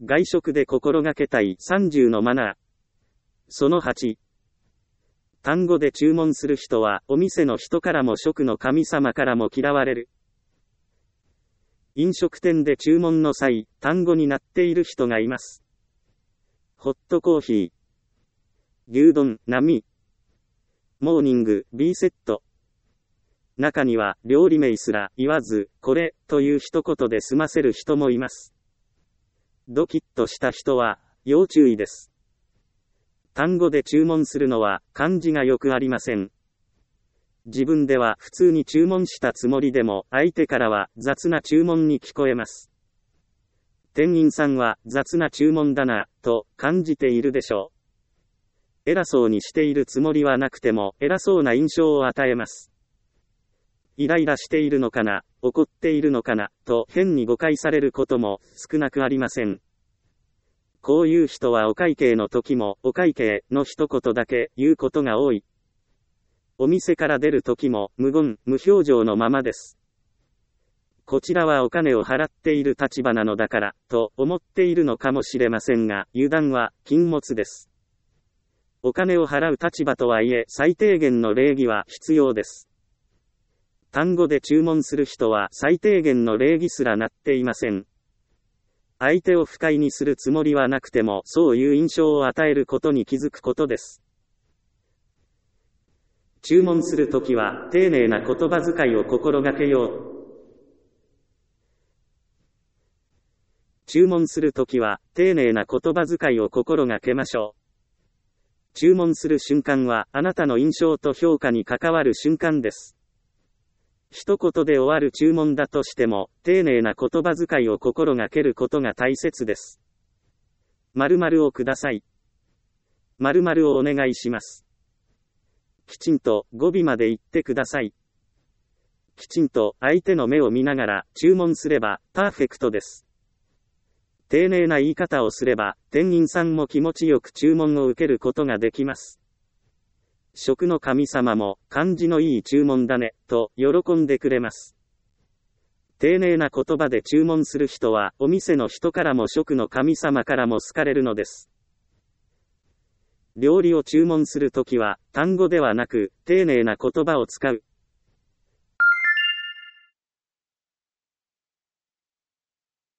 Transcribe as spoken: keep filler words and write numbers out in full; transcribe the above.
外食で心がけたいさんじゅうのマナー。そのはち。単語で注文する人は、お店の人からも食の神様からも嫌われる。飲食店で注文の際、単語になっている人がいます。ホットコーヒー、牛丼、並、モーニング、B セット。中には、料理名すら言わず、これ、という一言で済ませる人もいます。ドキッとした人は、要注意です。単語で注文するのは、感じがよくありません。自分では普通に注文したつもりでも、相手からは雑な注文に聞こえます。店員さんは雑な注文だな、と感じているでしょう。偉そうにしているつもりはなくても、偉そうな印象を与えます。イライラしているのかな、怒っているのかな、と変に誤解されることも少なくありません。こういう人はお会計の時も、お会計の一言だけ言うことが多い。お店から出る時も、無言、無表情のままです。こちらはお金を払っている立場なのだから、と思っているのかもしれませんが、油断は禁物です。お金を払う立場とはいえ、最低限の礼儀は必要です。単語で注文する人は最低限の礼儀すらなっていません。相手を不快にするつもりはなくても、そういう印象を与えることに気づくことです。注文するときは、丁寧な言葉遣いを心がけよう。注文するときは、丁寧な言葉遣いを心がけましょう。注文する瞬間は、あなたの印象と評価に関わる瞬間です。一言で終わる注文だとしても、丁寧な言葉遣いを心がけることが大切です。〇〇をください。〇〇をお願いします。きちんと語尾まで言ってください。きちんと相手の目を見ながら注文すればパーフェクトです。丁寧な言い方をすれば、店員さんも気持ちよく注文を受けることができます。食の神様も、感じのいい注文だね、と喜んでくれます。丁寧な言葉で注文する人は、お店の人からも食の神様からも好かれるのです。料理を注文するときは、単語ではなく、丁寧な言葉を使う。